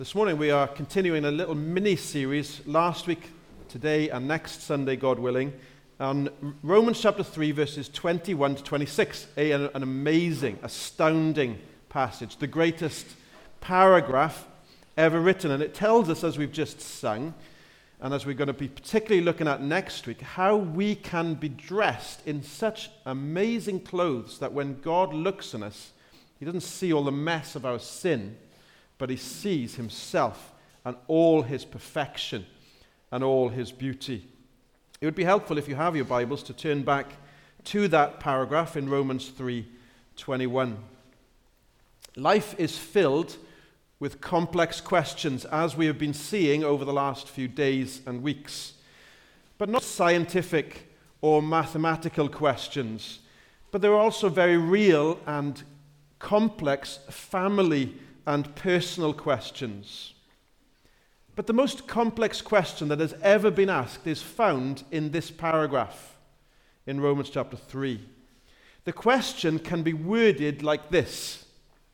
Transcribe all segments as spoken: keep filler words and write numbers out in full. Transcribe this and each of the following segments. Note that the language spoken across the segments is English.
This morning we are continuing a little mini-series last week, today and next Sunday, God willing, on Romans chapter three, verses twenty-one to twenty-six, a, an amazing, astounding passage, the greatest paragraph ever written. And it tells us, as we've just sung, and as we're going to be particularly looking at next week, how we can be dressed in such amazing clothes that when God looks on us, he doesn't see all the mess of our sin, but he sees himself and all his perfection and all his beauty. It would be helpful if you have your Bibles to turn back to that paragraph in Romans three twenty-one. Life is filled with complex questions, as we have been seeing over the last few days and weeks, but not scientific or mathematical questions, but they're also very real and complex family and personal questions. But the most complex question that has ever been asked is found in this paragraph in Romans chapter three. The question can be worded like this: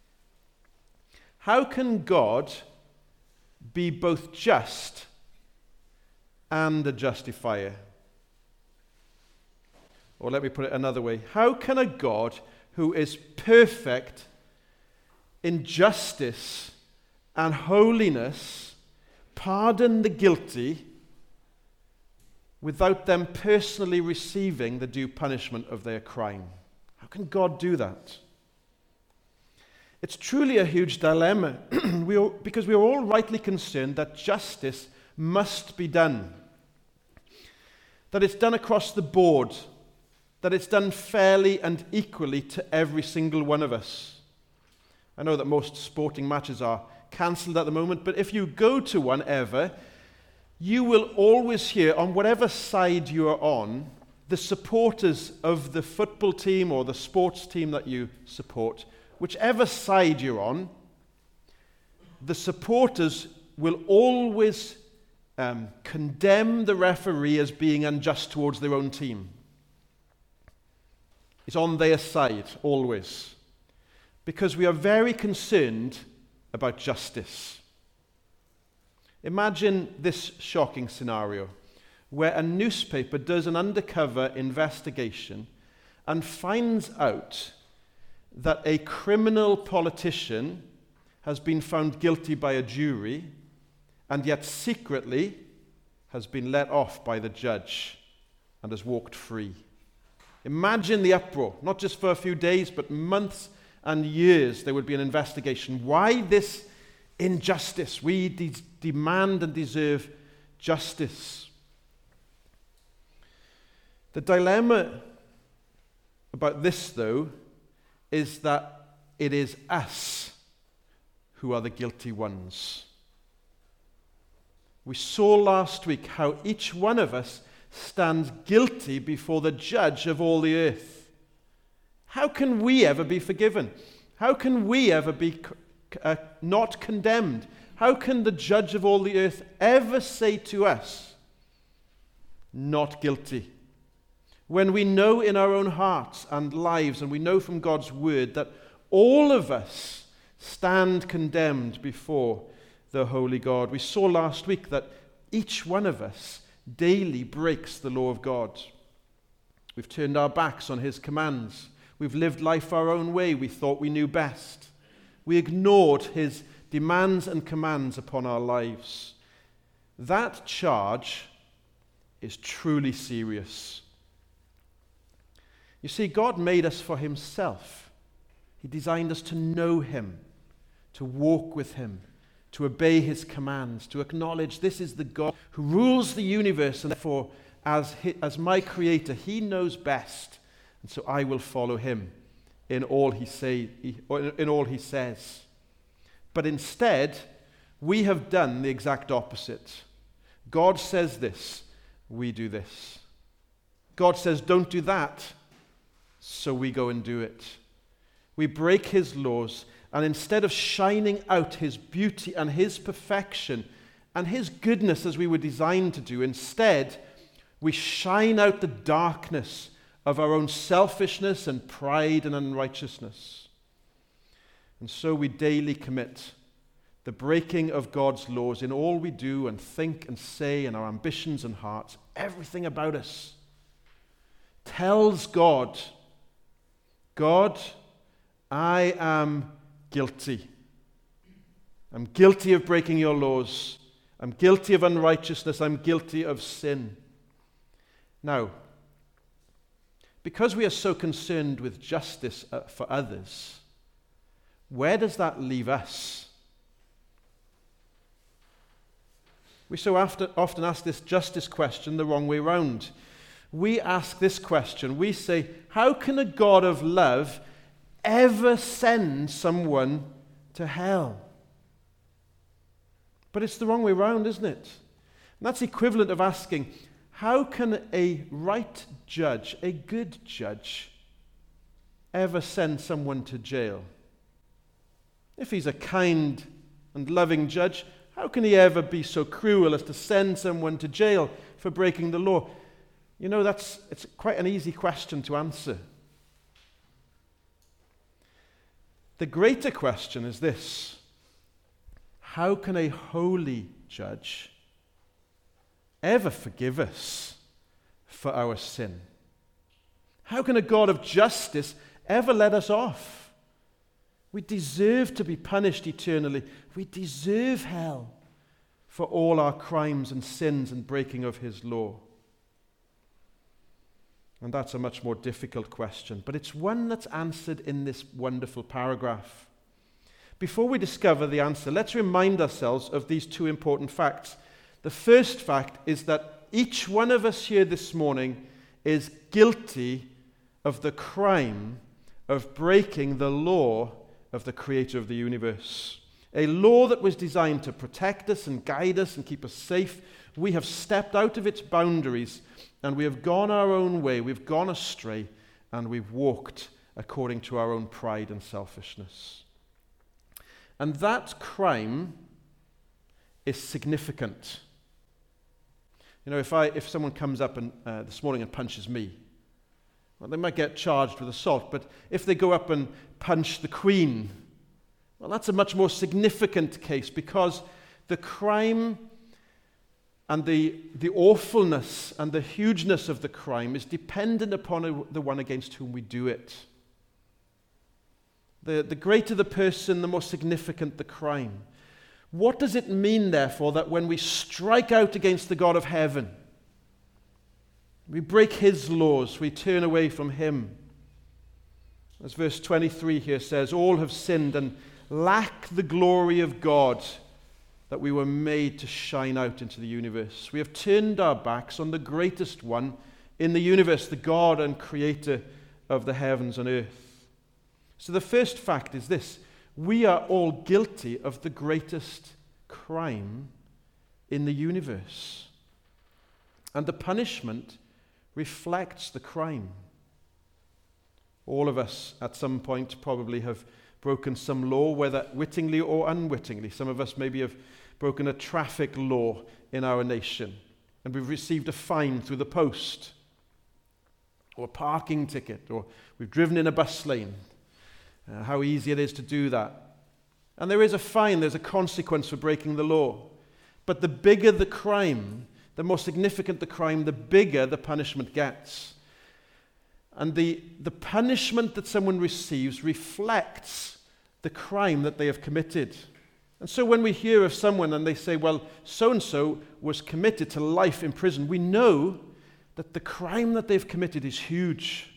how can God be both just and a justifier? Or let me put it another way: how can a God who is perfect in justice and holiness pardon the guilty without them personally receiving the due punishment of their crime? How can God do that? It's truly a huge dilemma we all, because we are all rightly concerned that justice must be done, that it's done across the board, that it's done fairly and equally to every single one of us. I know that most sporting matches are cancelled at the moment, but if you go to one ever, you will always hear, on whatever side you are on, the supporters of the football team or the sports team that you support, whichever side you're on, the supporters will always um, condemn the referee as being unjust towards their own team. It's on their side, always. Because we are very concerned about justice. Imagine this shocking scenario where a newspaper does an undercover investigation and finds out that a criminal politician has been found guilty by a jury and yet secretly has been let off by the judge and has walked free. Imagine the uproar, not just for a few days, but months and years. There would be an investigation. Why this injustice? We de- demand and deserve justice. The dilemma about this, though, is that it is us who are the guilty ones. We saw last week how each one of us stands guilty before the judge of all the earth. How can we ever be forgiven? How can we ever be uh, not condemned? How can the judge of all the earth ever say to us, not guilty? When we know in our own hearts and lives, and we know from God's word, that all of us stand condemned before the holy God. We saw last week that each one of us daily breaks the law of God. We've turned our backs on his commands. We've lived life our own way. We thought we knew best. We ignored his demands and commands upon our lives. That charge is truly serious. You see, God made us for himself. He designed us to know him, to walk with him, to obey his commands, to acknowledge this is the God who rules the universe, and therefore, as, his, as my creator, he knows best. And so I will follow him in all he say, in all he says. But instead, we have done the exact opposite. God says this, we do this. God says don't do that, so we go and do it. We break his laws, and instead of shining out his beauty and his perfection and his goodness as we were designed to do, instead we shine out the darkness of our own selfishness and pride and unrighteousness. And so we daily commit the breaking of God's laws in all we do and think and say, in our ambitions and hearts, everything about us, tells God, God, I am guilty. I'm guilty of breaking your laws. I'm guilty of unrighteousness. I'm guilty of sin. Now, because we are so concerned with justice uh, for others, where does that leave us? We so often, often ask this justice question the wrong way round. We ask this question. We say, how can a God of love ever send someone to hell? But it's the wrong way round, isn't it? And that's equivalent of asking, how can a right judge, a good judge, ever send someone to jail? If he's a kind and loving judge, how can he ever be so cruel as to send someone to jail for breaking the law? You know, that's it's quite an easy question to answer. The greater question is this: how can a holy judge ever forgive us for our sin? How can a God of justice ever let us off? We deserve to be punished eternally. We deserve hell for all our crimes and sins and breaking of his law. And that's a much more difficult question, but it's one that's answered in this wonderful paragraph. Before we discover the answer, let's remind ourselves of these two important facts. The first fact is that each one of us here this morning is guilty of the crime of breaking the law of the creator of the universe. A law that was designed to protect us and guide us and keep us safe. We have stepped out of its boundaries and we have gone our own way. We've gone astray and we've walked according to our own pride and selfishness. And that crime is significant. You know, if I if someone comes up and, uh, this morning and punches me, well, they might get charged with assault. But if they go up and punch the Queen, well, that's a much more significant case, because the crime and the, the awfulness and the hugeness of the crime is dependent upon a, the one against whom we do it. The, the greater the person, the more significant the crime. What does it mean, therefore, that when we strike out against the God of heaven, we break his laws, we turn away from him? As verse twenty-three here says, all have sinned and lack the glory of God that we were made to shine out into the universe. We have turned our backs on the greatest one in the universe, the God and creator of the heavens and earth. So the first fact is this: we are all guilty of the greatest crime in the universe. And the punishment reflects the crime. All of us at some point probably have broken some law, whether wittingly or unwittingly. Some of us maybe have broken a traffic law in our nation, and we've received a fine through the post, or a parking ticket, or we've driven in a bus lane. Uh, how easy it is to do that. And there is a fine, there's a consequence for breaking the law. But the bigger the crime, the more significant the crime, the bigger the punishment gets. And the, the punishment that someone receives reflects the crime that they have committed. And so when we hear of someone and they say, well, so-and-so was committed to life in prison, we know that the crime that they've committed is huge.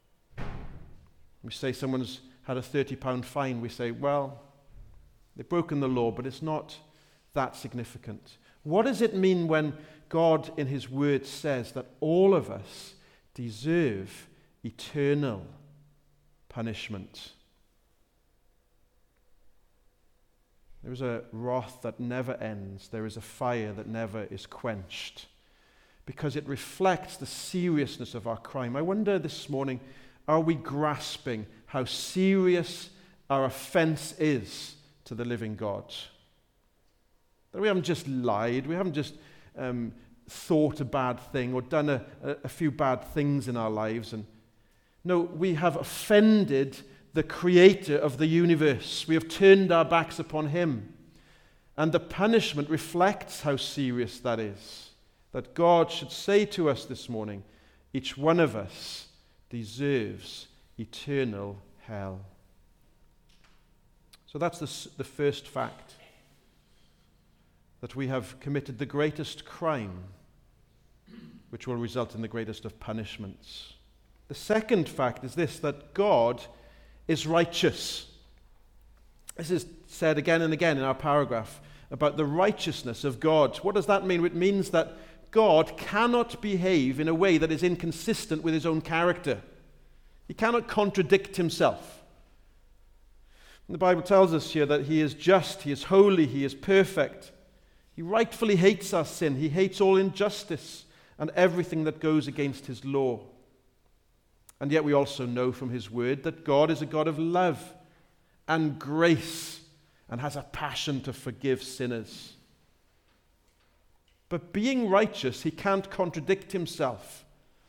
We say someone's had a thirty pound fine, we say, well, they've broken the law, but it's not that significant. What does it mean when God in his word says that all of us deserve eternal punishment? There is a wrath that never ends. There is a fire that never is quenched, because it reflects the seriousness of our crime. I wonder this morning, are we grasping how serious our offense is to the living God? That we haven't just lied, we haven't just um, thought a bad thing or done a, a, a few bad things in our lives. And no, we have offended the creator of the universe. We have turned our backs upon him. And the punishment reflects how serious that is. That God should say to us this morning, each one of us deserves eternal hell. So that's the, the first fact. That we have committed the greatest crime, which will result in the greatest of punishments. The second fact is this, that God is righteous. This is said again and again in our paragraph about the righteousness of God. What does that mean? It means that God cannot behave in a way that is inconsistent with his own character. He cannot contradict himself. And the Bible tells us here that he is just, he is holy, he is perfect. He rightfully hates our sin. He hates all injustice and everything that goes against his law. And yet we also know from his word that God is a God of love and grace and has a passion to forgive sinners. But being righteous, he can't contradict himself.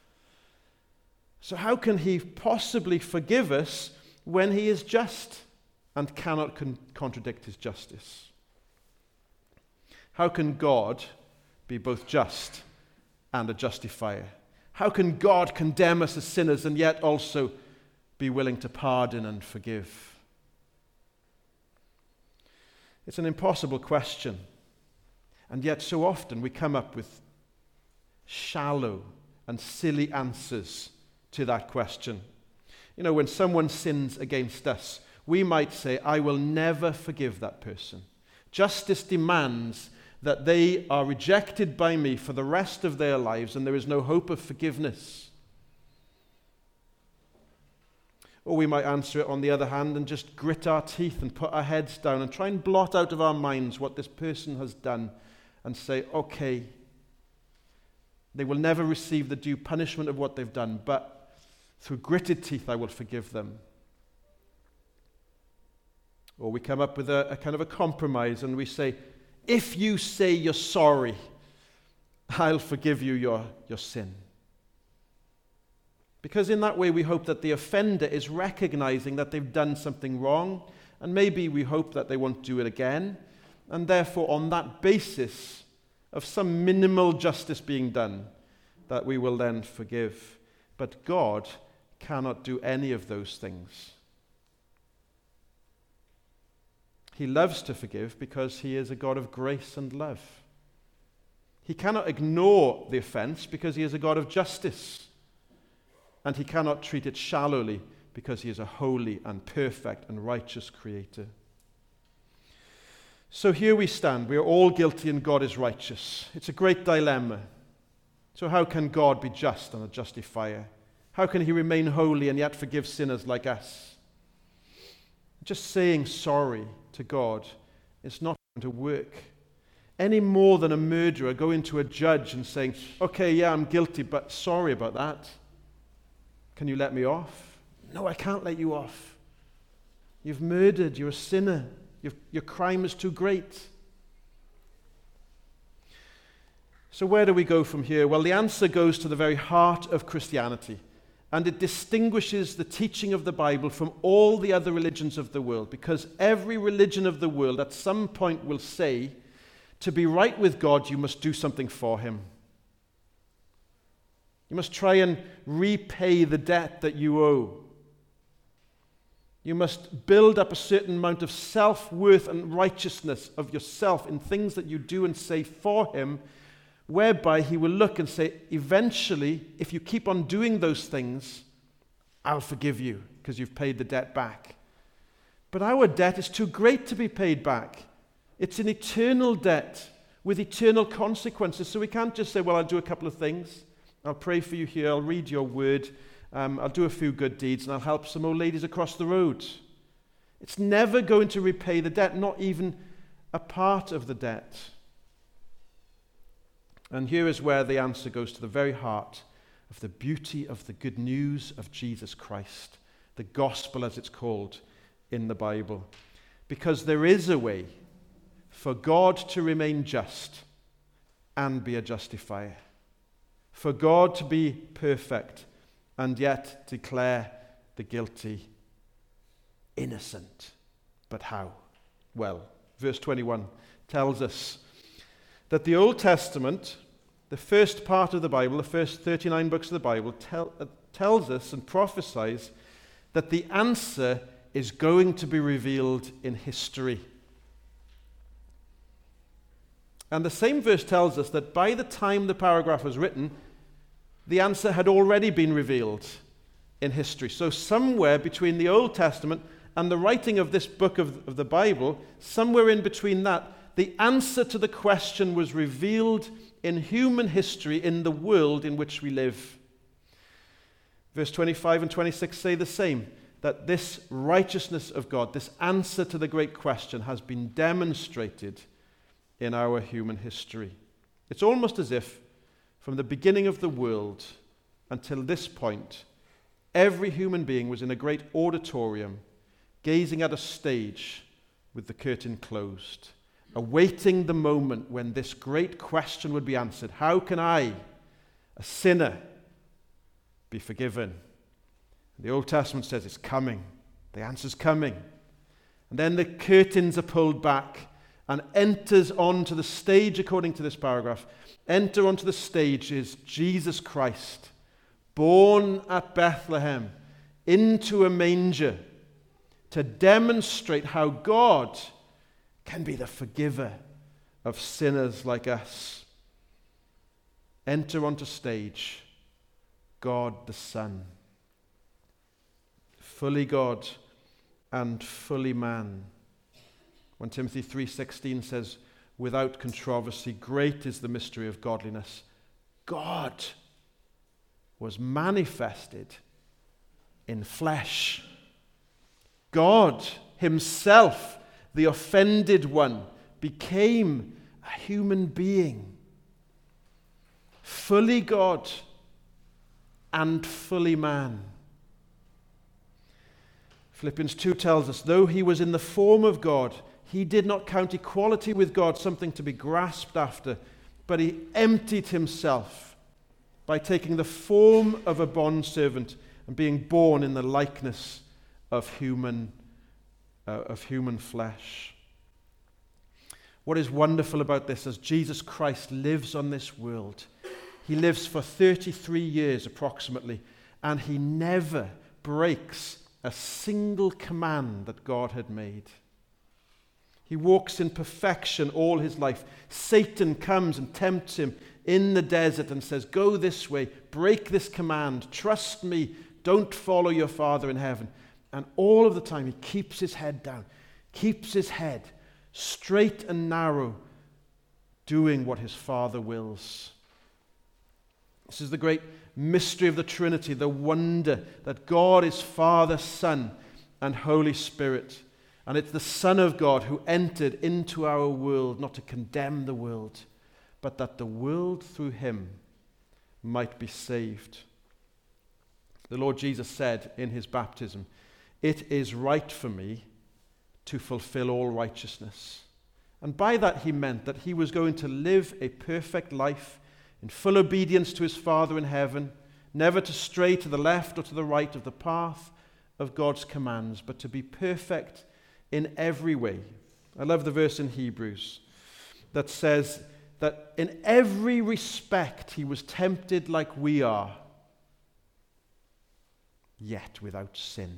So how can he possibly forgive us when he is just and cannot con- contradict his justice? How can God be both just and a justifier? How can God condemn us as sinners and yet also be willing to pardon and forgive? It's an impossible question. And yet so often we come up with shallow and silly answers to that question. You know, when someone sins against us, we might say, I will never forgive that person. Justice demands that they are rejected by me for the rest of their lives and there is no hope of forgiveness. Or we might answer it on the other hand and just grit our teeth and put our heads down and try and blot out of our minds what this person has done and say, okay, they will never receive the due punishment of what they've done, but through gritted teeth I will forgive them. Or we come up with a, a kind of a compromise and we say, if you say you're sorry, I'll forgive you your, your sin. Because in that way we hope that the offender is recognizing that they've done something wrong, and maybe we hope that they won't do it again, and therefore on that basis of some minimal justice being done, that we will then forgive. But God cannot do any of those things. He loves to forgive because he is a God of grace and love. He cannot ignore the offense because he is a God of justice. And he cannot treat it shallowly because he is a holy and perfect and righteous creator. So here we stand. We are all guilty and God is righteous. It's a great dilemma. So how can God be just and a justifier? How can he remain holy and yet forgive sinners like us? Just saying sorry to God is not going to work. Any more than a murderer going to a judge and saying, okay, yeah, I'm guilty, but sorry about that. Can you let me off? No, I can't let you off. You've murdered, you're a sinner. You've, your crime is too great. So where do we go from here? Well, the answer goes to the very heart of Christianity. And it distinguishes the teaching of the Bible from all the other religions of the world, because every religion of the world at some point will say, to be right with God, you must do something for him. You must try and repay the debt that you owe. You must build up a certain amount of self-worth and righteousness of yourself in things that you do and say for him, whereby he will look and say, eventually, if you keep on doing those things, I'll forgive you because you've paid the debt back. But our debt is too great to be paid back. It's an eternal debt with eternal consequences. So we can't just say, well, I'll do a couple of things. I'll pray for you here. I'll read your word. Um, I'll do a few good deeds and I'll help some old ladies across the road. It's never going to repay the debt, not even a part of the debt. And here is where the answer goes to the very heart of the beauty of the good news of Jesus Christ, the gospel as it's called in the Bible. Because there is a way for God to remain just and be a justifier. For God to be perfect and yet declare the guilty innocent. But how? Well, verse twenty-one tells us that the Old Testament, the first part of the Bible, the first thirty-nine books of the Bible, tell, uh, tells us and prophesies that the answer is going to be revealed in history. And the same verse tells us that by the time the paragraph was written, the answer had already been revealed in history. So somewhere between the Old Testament and the writing of this book of, of the Bible, somewhere in between that, the answer to the question was revealed in human history in the world in which we live. Verse twenty-five and twenty-six say the same, that this righteousness of God, this answer to the great question, has been demonstrated in our human history. It's almost as if from the beginning of the world until this point, every human being was in a great auditorium, gazing at a stage with the curtain closed, awaiting the moment when this great question would be answered. How can I, a sinner, be forgiven? The Old Testament says it's coming. The answer's coming. And then the curtains are pulled back and enters onto the stage, according to this paragraph, enter onto the stage is Jesus Christ, born at Bethlehem, into a manger, to demonstrate how God can be the forgiver of sinners like us. Enter onto stage God the Son, fully God and fully man. First Timothy three sixteen says, without controversy, great is the mystery of godliness. God was manifested in flesh. God himself, the offended one, became a human being, fully God and fully man. Philippians two tells us, though he was in the form of God, he did not count equality with God something to be grasped after, but he emptied himself by taking the form of a bondservant and being born in the likeness of human, uh, of human flesh. What is wonderful about this, as Jesus Christ lives on this world, he lives for thirty-three years approximately, and he never breaks a single command that God had made. He walks in perfection all his life. Satan comes and tempts him in the desert and says, go this way, break this command, trust me, don't follow your Father in heaven. And all of the time he keeps his head down, keeps his head straight and narrow, doing what his Father wills. This is the great mystery of the Trinity, the wonder that God is Father, Son, and Holy Spirit. And it's the Son of God who entered into our world, not to condemn the world, but that the world through him might be saved. The Lord Jesus said in his baptism, it is right for me to fulfill all righteousness. And by that he meant that he was going to live a perfect life in full obedience to his Father in heaven, never to stray to the left or to the right of the path of God's commands, but to be perfect in every way. I love the verse in Hebrews that says that in every respect he was tempted like we are, yet without sin.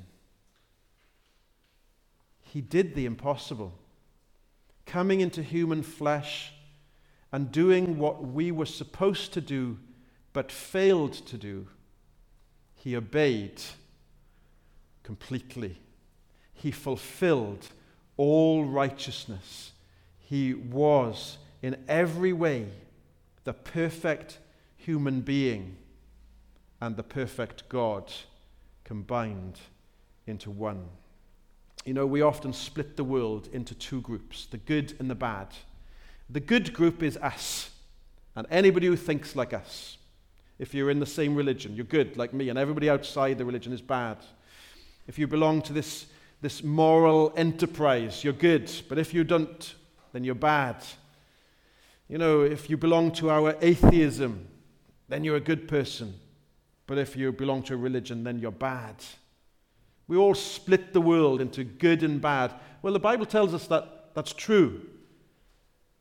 He did the impossible, coming into human flesh and doing what we were supposed to do but failed to do. He obeyed completely. He fulfilled all righteousness. He was in every way the perfect human being and the perfect God combined into one. You know, we often split the world into two groups, the good and the bad. The good group is us, and anybody who thinks like us. If you're in the same religion, you're good like me, and everybody outside the religion is bad. If you belong to this, this moral enterprise, you're good, but if you don't, then you're bad. You know, if you belong to our atheism, then you're a good person, but if you belong to a religion, then you're bad. We all split the world into good and bad. Well, the Bible tells us that that's true.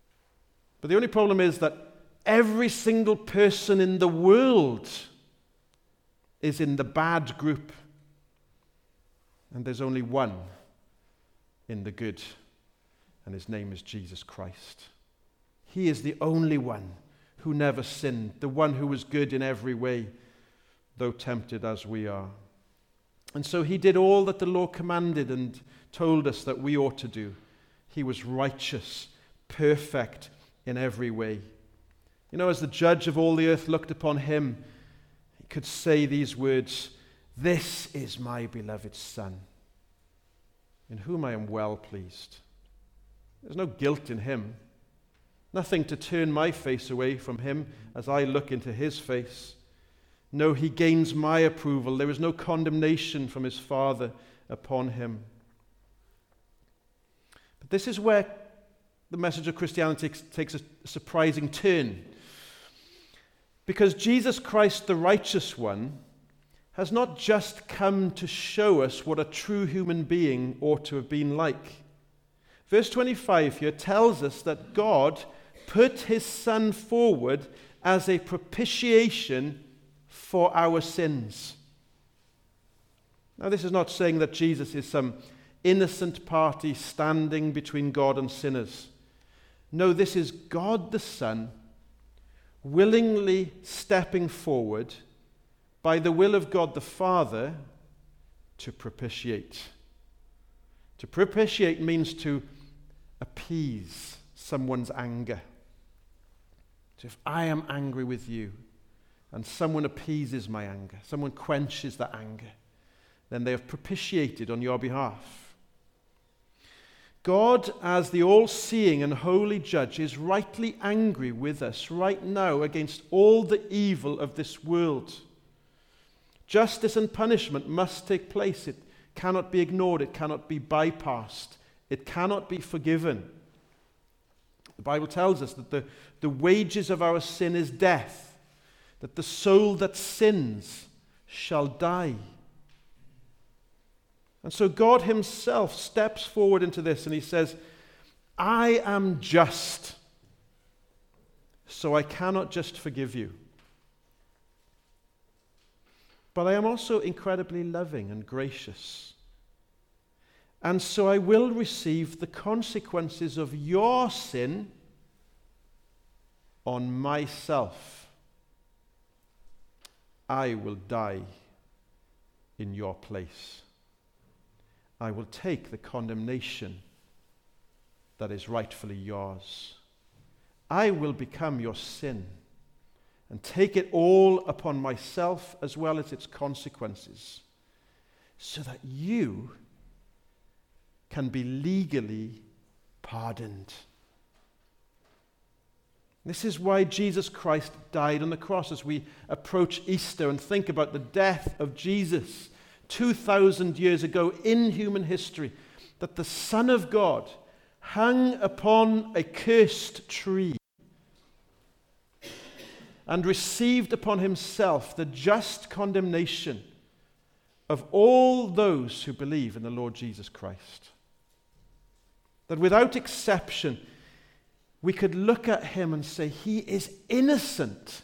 But the only problem is that every single person in the world is in the bad group. And there's only one in the good, and his name is Jesus Christ. He is the only one who never sinned, the one who was good in every way, though tempted as we are. And so he did all that the law commanded and told us that we ought to do. He was righteous, perfect in every way. You know, as the judge of all the earth looked upon him, he could say these words, "This is my beloved Son, in whom I am well pleased." There's no guilt in him, nothing to turn my face away from him as I look into his face. No, he gains my approval. There is no condemnation from his Father upon him. But this is where the message of Christianity takes a surprising turn. Because Jesus Christ, the righteous one, has not just come to show us what a true human being ought to have been like. Verse twenty-five here tells us that God put his Son forward as a propitiation for our sins. Now, this is not saying that Jesus is some innocent party standing between God and sinners. No, this is God the Son willingly stepping forward by the will of God the Father to propitiate. To propitiate means to appease someone's anger. So if I am angry with you and someone appeases my anger, someone quenches that anger, then they have propitiated on your behalf. God, as the all-seeing and holy judge, is rightly angry with us right now against all the evil of this world. Justice and punishment must take place. It cannot be ignored. It cannot be bypassed. It cannot be forgiven. The Bible tells us that the, the wages of our sin is death, that the soul that sins shall die. And so God himself steps forward into this and he says, I am just, so I cannot just forgive you. But I am also incredibly loving and gracious. And so I will receive the consequences of your sin on myself. I will die in your place. I will take the condemnation that is rightfully yours. I will become your sin and take it all upon myself as well as its consequences, so that you can be legally pardoned. This is why Jesus Christ died on the cross. As we approach Easter and think about the death of Jesus two thousand years ago in human history, that the Son of God hung upon a cursed tree and received upon himself the just condemnation of all those who believe in the Lord Jesus Christ. That without exception, we could look at him and say, he is innocent.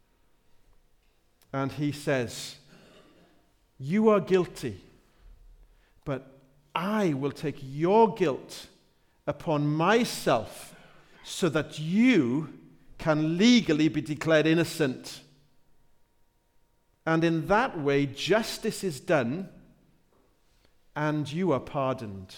And he says, you are guilty, but I will take your guilt upon myself so that you can legally be declared innocent. And in that way, justice is done and you are pardoned.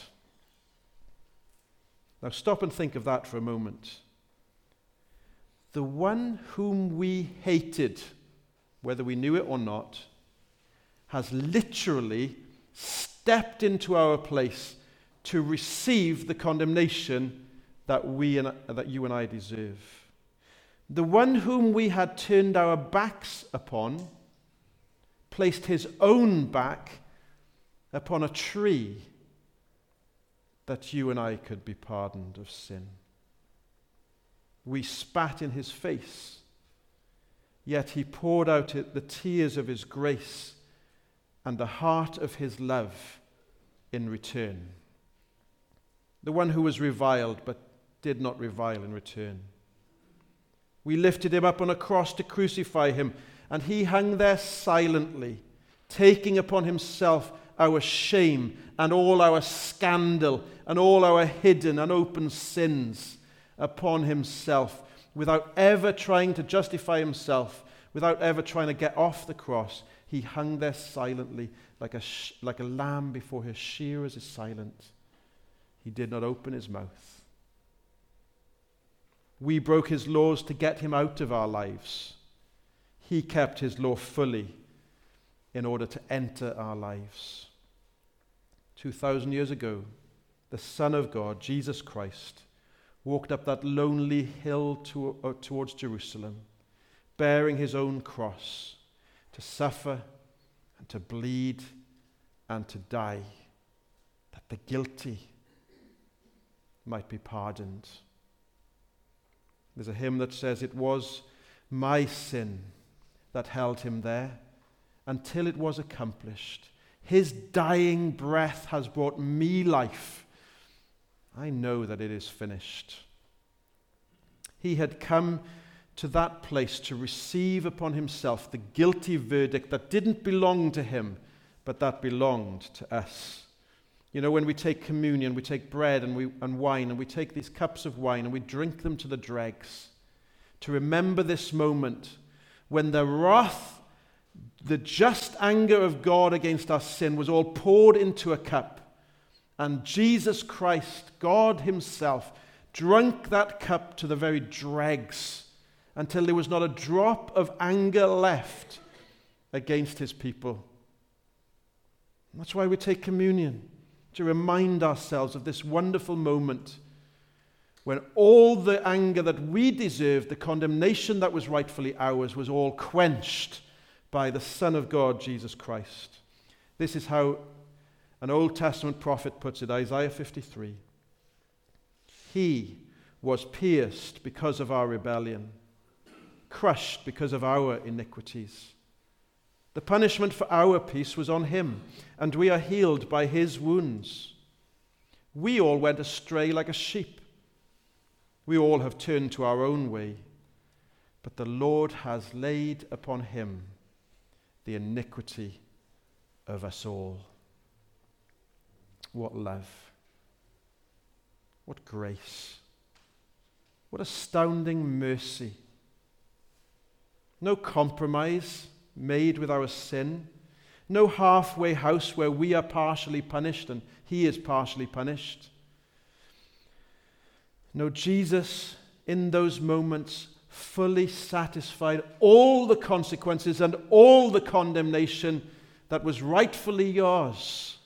Now stop and think of that for a moment. The one whom we hated, whether we knew it or not, has literally stepped into our place to receive the condemnation that we and, that you and I deserve. The one whom we had turned our backs upon placed his own back upon a tree that you and I could be pardoned of sin. We spat in his face, yet he poured out the tears of his grace and the heart of his love in return. The one who was reviled but did not revile in return. We lifted him up on a cross to crucify him, and he hung there silently, taking upon himself our shame and all our scandal and all our hidden and open sins upon himself, without ever trying to justify himself, without ever trying to get off the cross. He hung there silently, like a, sh- like a lamb before her shearers is silent. He did not open his mouth. We broke his laws to get him out of our lives. He kept his law fully in order to enter our lives. Two thousand years ago, the Son of God, Jesus Christ, walked up that lonely hill to, uh, towards Jerusalem, bearing his own cross, to suffer and to bleed and to die, that the guilty might be pardoned. There's a hymn that says, "It was my sin that held him there until it was accomplished. His dying breath has brought me life. I know that it is finished." He had come to that place to receive upon himself the guilty verdict that didn't belong to him, but that belonged to us. You know, when we take communion, we take bread and, we, and wine, and we take these cups of wine and we drink them to the dregs, to remember this moment when the wrath, the just anger of God against our sin was all poured into a cup, and Jesus Christ, God himself, drank that cup to the very dregs until there was not a drop of anger left against his people. That's why we take communion, to remind ourselves of this wonderful moment when all the anger that we deserved, the condemnation that was rightfully ours, was all quenched by the Son of God, Jesus Christ. This is how an Old Testament prophet puts it, Isaiah fifty-three. He was pierced because of our rebellion, crushed because of our iniquities. The punishment for our peace was on him, and we are healed by his wounds. We all went astray like a sheep. We all have turned to our own way, but the Lord has laid upon him the iniquity of us all. What love. What grace. What astounding mercy. No compromise made with our sin. No halfway house where we are partially punished and he is partially punished. No, Jesus, in those moments, fully satisfied all the consequences and all the condemnation that was rightfully yours,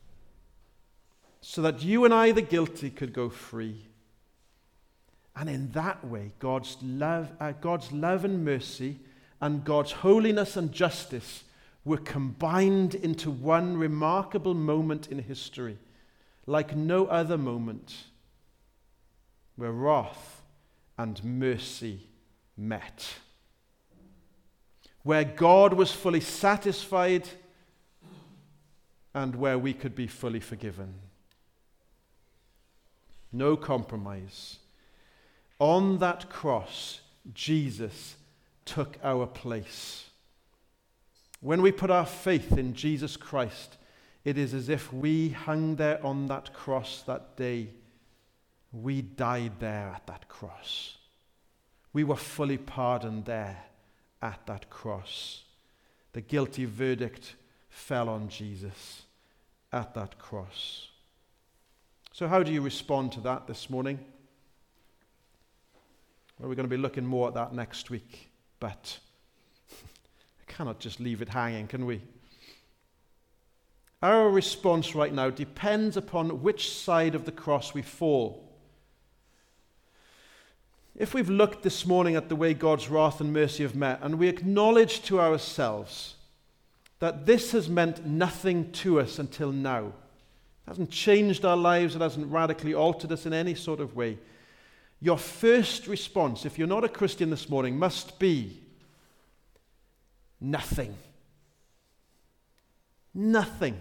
so that you and I, the guilty, could go free. And in that way, God's love, uh, God's love and mercy and God's holiness and justice were combined into one remarkable moment in history, like no other moment, where wrath and mercy met, where God was fully satisfied and where we could be fully forgiven. No compromise. On that cross, Jesus took our place. When we put our faith in Jesus Christ, it is as if we hung there on that cross that day. We died there at that cross. We were fully pardoned there at that cross. The guilty verdict fell on Jesus at that cross. So how do you respond to that this morning? Well, we're going to be looking more at that next week, but we cannot just leave it hanging, can we? Our response right now depends upon which side of the cross we fall. If we've looked this morning at the way God's wrath and mercy have met, and we acknowledge to ourselves that this has meant nothing to us until now, it hasn't changed our lives, it hasn't radically altered us in any sort of way, your first response, if you're not a Christian this morning, must be nothing. Nothing.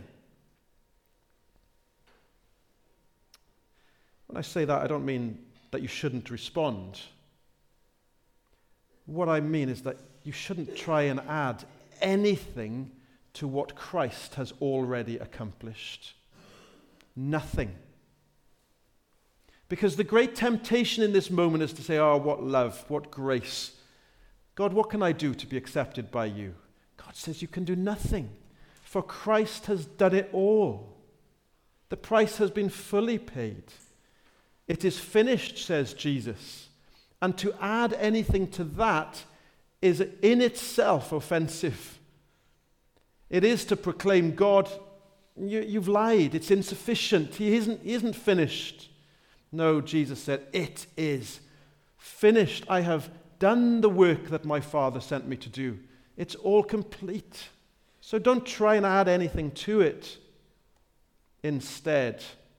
When I say that, I don't mean that you shouldn't respond. what I mean is that you shouldn't try and add anything to what Christ has already accomplished. Nothing. Because the great temptation in this moment is to say, oh, what love, what grace. God, what can I do to be accepted by you? God says you can do nothing, for Christ has done it all. The price has been fully paid. It is finished, says Jesus. And to add anything to that is in itself offensive. It is to proclaim, God, you, you've lied. It's insufficient. He isn't, he isn't finished. No, Jesus said, it is finished. I have done the work that my Father sent me to do. It's all complete. So don't try and add anything to it. Instead,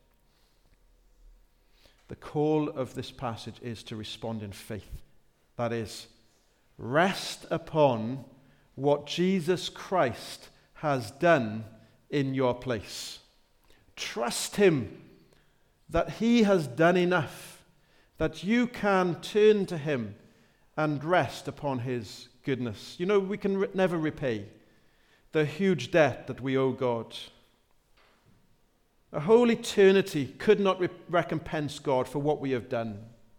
the call of this passage is to respond in faith. That is, rest upon what Jesus Christ has done in your place. Trust him that he has done enough, that you can turn to him and rest upon his goodness. You know, we can re- never repay the huge debt that we owe God. A whole eternity could not re- recompense God for what we have done.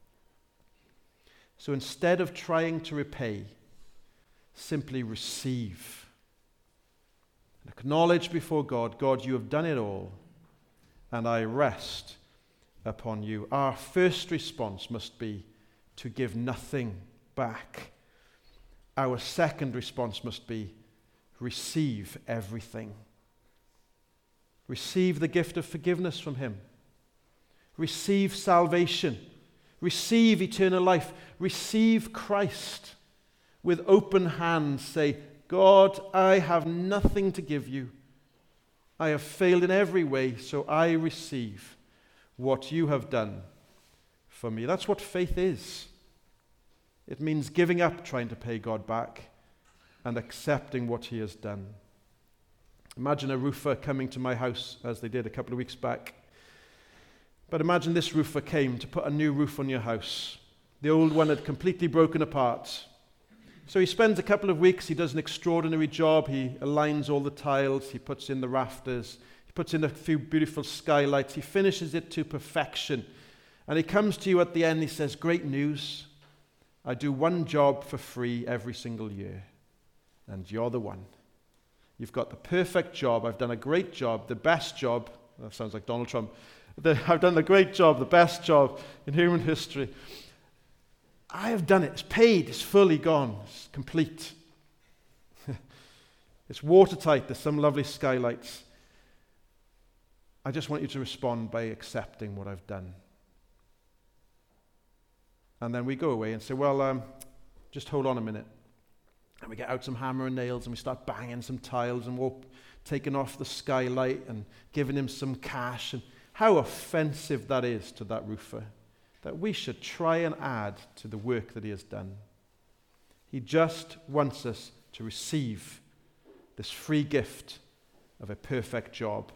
So instead of trying to repay, simply receive. And acknowledge before God, God, you have done it all, and I rest upon you. Our first response must be to give nothing back. Our second response must be receive everything. Receive the gift of forgiveness from him. Receive salvation. Receive eternal life. Receive Christ. With open hands say, God, I have nothing to give you. I have failed in every way, so I receive what you have done for me. That's what faith is. It means giving up trying to pay God back and accepting what he has done. Imagine a roofer coming to my house, as they did a couple of weeks back. But imagine this roofer came to put a new roof on your house. The old one had completely broken apart. So he spends a couple of weeks, he does an extraordinary job, he aligns all the tiles, he puts in the rafters, he puts in a few beautiful skylights, he finishes it to perfection. And he comes to you at the end, he says, great news, I do one job for free every single year, and you're the one. You've got the perfect job. I've done a great job, the best job. That sounds like Donald Trump. The, I've done the great job, the best job in human history. I have done it. It's paid. It's fully gone. It's complete. It's watertight. There's some lovely skylights. I just want you to respond by accepting what I've done. And then we go away and say, well, um, just hold on a minute. And we get out some hammer and nails and we start banging some tiles and we're taking off the skylight and giving him some cash. And how offensive that is to that roofer, that we should try and add to the work that he has done. He just wants us to receive this free gift of a perfect job.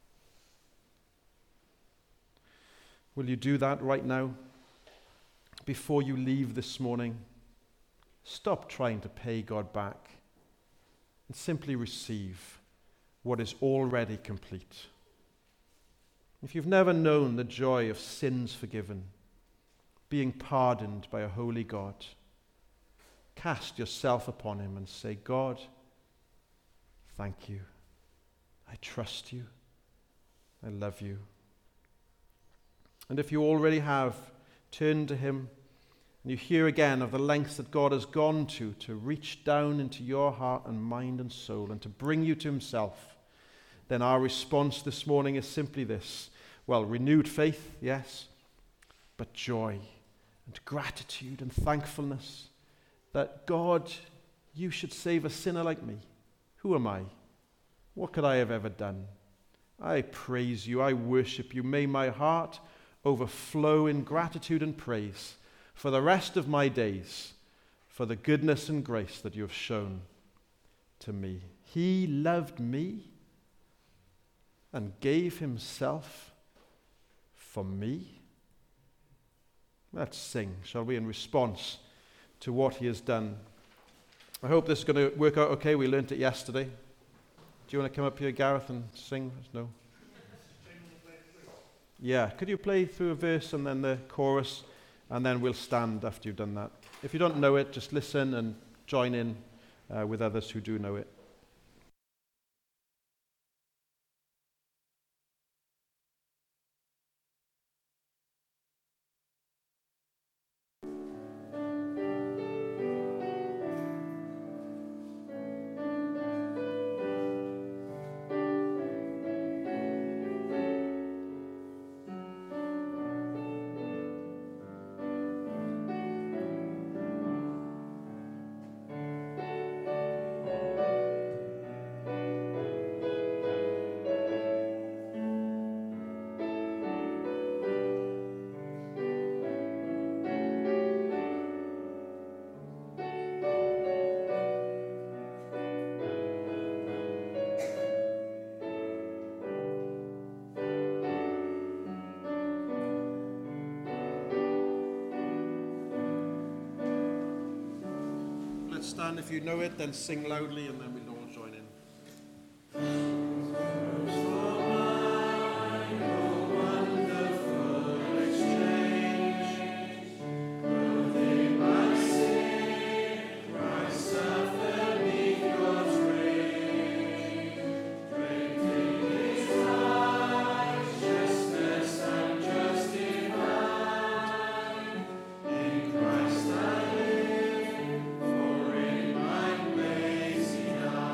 Will you do that right now? Before you leave this morning, stop trying to pay God back and simply receive what is already complete. If you've never known the joy of sins forgiven, being pardoned by a holy God, cast yourself upon him and say, God, thank you. I trust you. I love you. And if you already have, turn to him. And you hear again of the lengths that God has gone to to reach down into your heart and mind and soul and to bring you to himself, then our response this morning is simply this. Well, renewed faith, yes, but joy and gratitude and thankfulness that God, you should save a sinner like me. Who am I? What could I have ever done? I praise you. I worship you. May my heart overflow in gratitude and praise for the rest of my days, for the goodness and grace that you have shown to me. He loved me and gave himself for me. Let's sing, shall we, in response to what he has done. I hope this is going to work out okay. We learnt it yesterday. Do you want to come up here, Gareth, and sing? No? Yeah, could you play through a verse and then the chorus, and then we'll stand after you've done that. If you don't know it, just listen and join in uh, with others who do know it. Let's stand. If you know it, then sing loudly, and then we'll all join in. Christ I live, for in my place he died.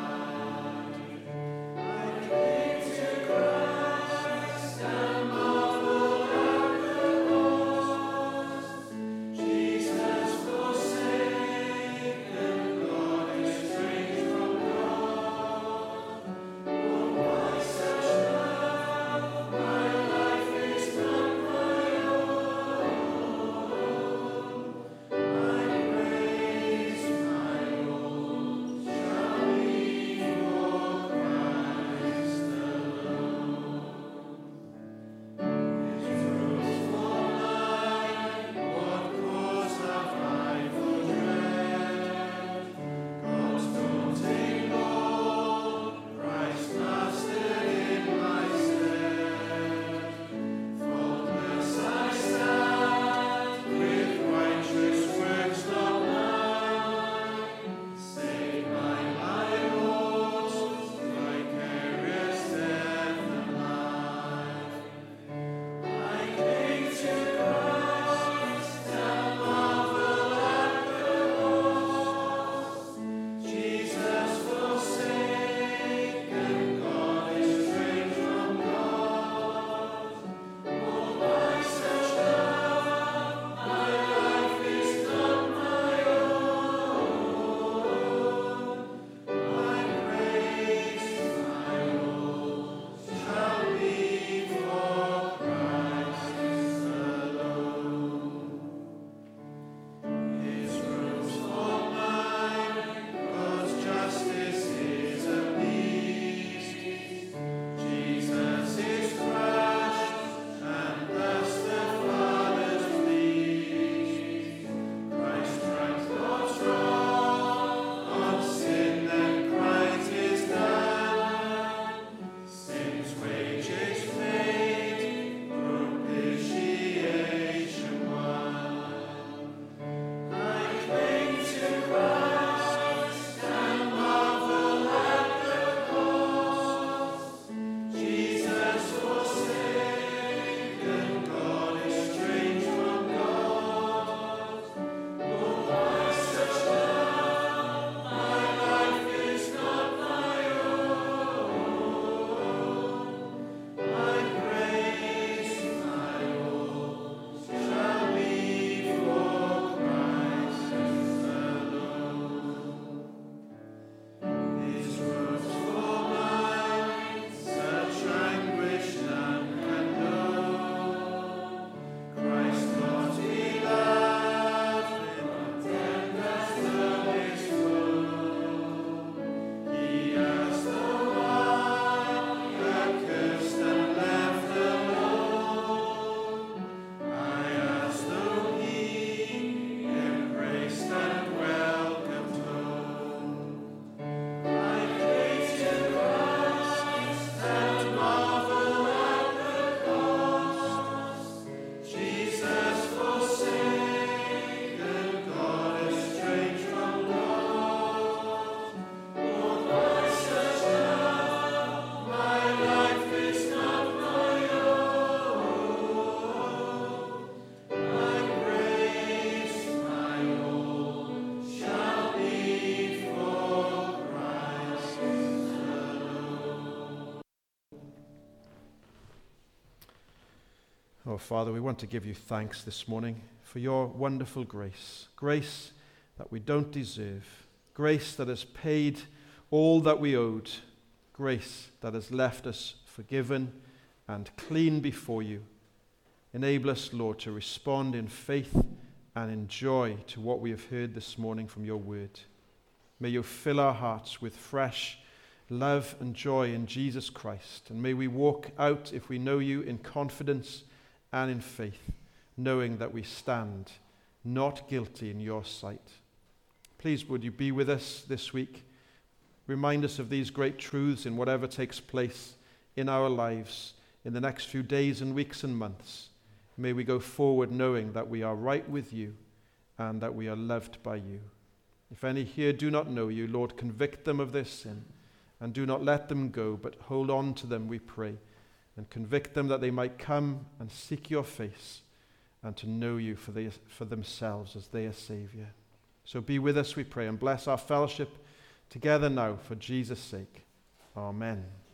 Oh, Father, we want to give you thanks this morning for your wonderful grace, grace that we don't deserve, grace that has paid all that we owed, grace that has left us forgiven and clean before you. Enable us, Lord, to respond in faith and in joy to what we have heard this morning from your word. May you fill our hearts with fresh love and joy in Jesus Christ, and may we walk out, if we know you, in confidence and in faith, knowing that we stand not guilty in your sight. Please, would you be with us this week? Remind us of these great truths in whatever takes place in our lives in the next few days and weeks and months. May we go forward knowing that we are right with you and that we are loved by you. If any here do not know you, Lord, convict them of their sin and do not let them go, but hold on to them, we pray, and convict them that they might come and seek your face and to know you for, they, for themselves as their Savior. So be with us, we pray, and bless our fellowship together now for Jesus' sake. Amen.